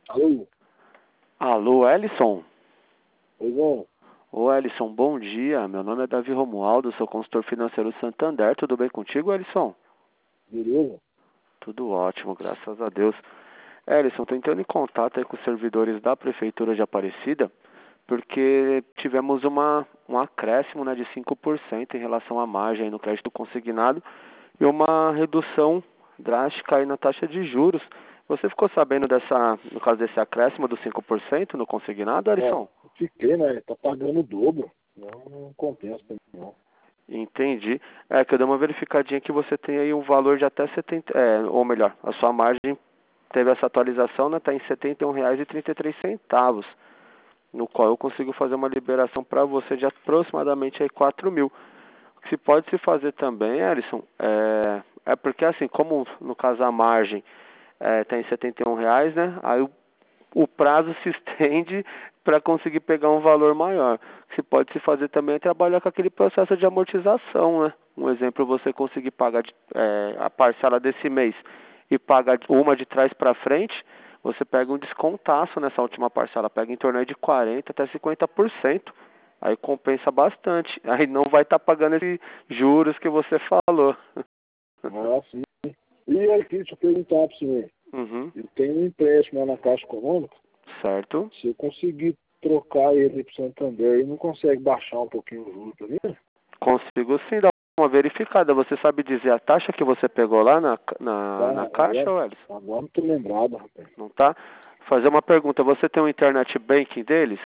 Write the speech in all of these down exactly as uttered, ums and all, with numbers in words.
Alô? Alô, Ellison? Oi, João. Ô, Ellison, bom dia. Meu nome é Davi Romualdo, sou consultor financeiro Santander. Tudo bem contigo, Ellison? Beleza? Tudo ótimo, graças a Deus. Ellison, tô entrando em contato aí com os servidores da Prefeitura de Aparecida, porque tivemos uma, um acréscimo, né, de cinco por cento em relação à margem aí no crédito consignado e uma redução drástica aí na taxa de juros. Você ficou sabendo dessa, no caso desse acréscimo dos cinco por cento no consignado, Ó, Ellison? fiquei, né? Tá pagando o dobro. Não, não compensa pra mim, não. Entendi. É que eu dei uma verificadinha que você tem aí um valor de até setenta, é, ou melhor, a sua margem teve essa atualização, né? Está em setenta e um reais e trinta e três centavos, no qual eu consigo fazer uma liberação para você de aproximadamente aí quatro mil. O que se pode se fazer também, Ellison, é, é porque assim, como no caso a margem está em setenta e um reais, né? Aí o o prazo se estende para conseguir pegar um valor maior. O que se pode se fazer também é trabalhar com aquele processo de amortização, né? Um exemplo, você conseguir pagar de, é, a parcela desse mês e pagar uma de trás para frente, você pega um descontaço nessa última parcela, pega em torno aí de quarenta por cento até cinquenta por cento. Aí compensa bastante. Aí não vai estar tá pagando esses juros que você falou. Ah, sim. E aqui, deixa eu perguntar pra você. Uhum, Eu tenho um empréstimo lá na Caixa Econômica. certo. Se eu conseguir trocar ele pro Santander, ele não consegue baixar um pouquinho o juro pra mim? Consigo sim dar uma verificada. Você sabe dizer a taxa que você pegou lá na, na, na Tá, caixa, agora, Welles? agora não tô lembrado, rapaz. Não tá? Fazer uma pergunta. Você tem um internet banking deles?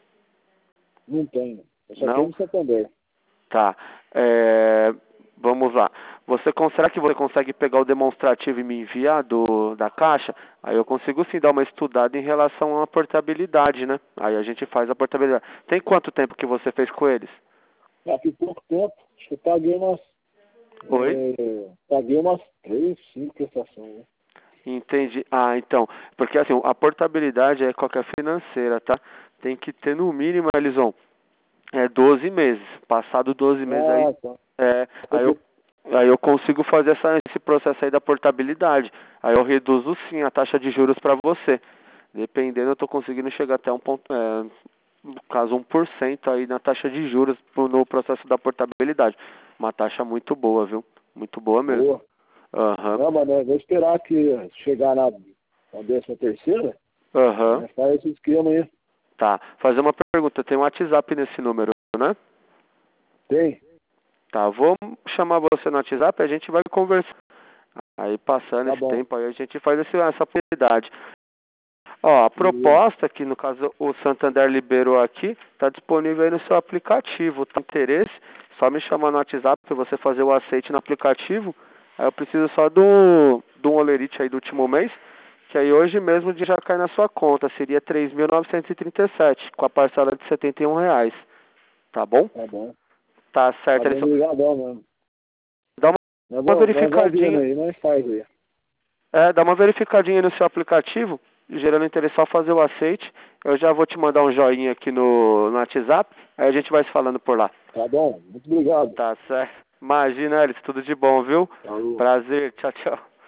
Não tenho. Eu só tenho Não? no Santander. Tá. É, vamos lá. Você, con- será que você consegue pegar o demonstrativo e me enviar do, da caixa? Aí eu consigo sim dar uma estudada em relação à portabilidade, né? Aí a gente faz a portabilidade. Tem quanto tempo que você fez com eles? Já faz pouco tempo. Acho que eu paguei umas... Oi? É, paguei umas três, cinco prestações, né? Entendi. Ah, então, porque assim, a portabilidade é qualquer financeira, tá? Tem que ter no mínimo, Elison, é doze meses. Passado doze meses aí, Ah, tá. é, aí eu, aí eu consigo fazer essa, esse processo aí da portabilidade. Aí eu reduzo sim a taxa de juros para você. Dependendo, eu tô conseguindo chegar até um ponto, é, no caso um por cento aí na taxa de juros pro- no processo da portabilidade. Uma taxa muito boa, viu? Muito boa mesmo. Boa. Aham, Não, mas né, vou esperar que chegar na, na décima terceira, aham. né, faz esse esquema aí. Tá. Fazer uma pergunta. Tem um WhatsApp nesse número, né? Tem? Tá. Vou chamar você no WhatsApp e a gente vai conversar. Aí passando Tá esse bom. tempo aí a gente faz esse, essa possibilidade. Ó, a Beleza. proposta que no caso o Santander liberou aqui, está disponível aí no seu aplicativo. Tem interesse? Só me chamar no WhatsApp para você fazer o aceite no aplicativo. Aí eu preciso só do, do um olerite aí do último mês, que aí hoje mesmo já cai na sua conta. Seria três mil novecentos e trinta e sete, com a parcela de setenta e um reais. Tá bom? Tá bom. Tá Tá certo, bom, eles obrigadão mesmo. dá uma, Nós uma vamos, nós vamos vendo verificadinha, aí, nós faz aí. é, dá uma verificadinha no seu aplicativo, gerando interesse, só fazer o aceite. Eu já vou te mandar um joinha aqui no, no WhatsApp, aí a gente vai se falando por lá. Tá bom? Muito obrigado. Tá certo? Imagina, Alice, tudo de bom, viu? Falou. Prazer, tchau, tchau.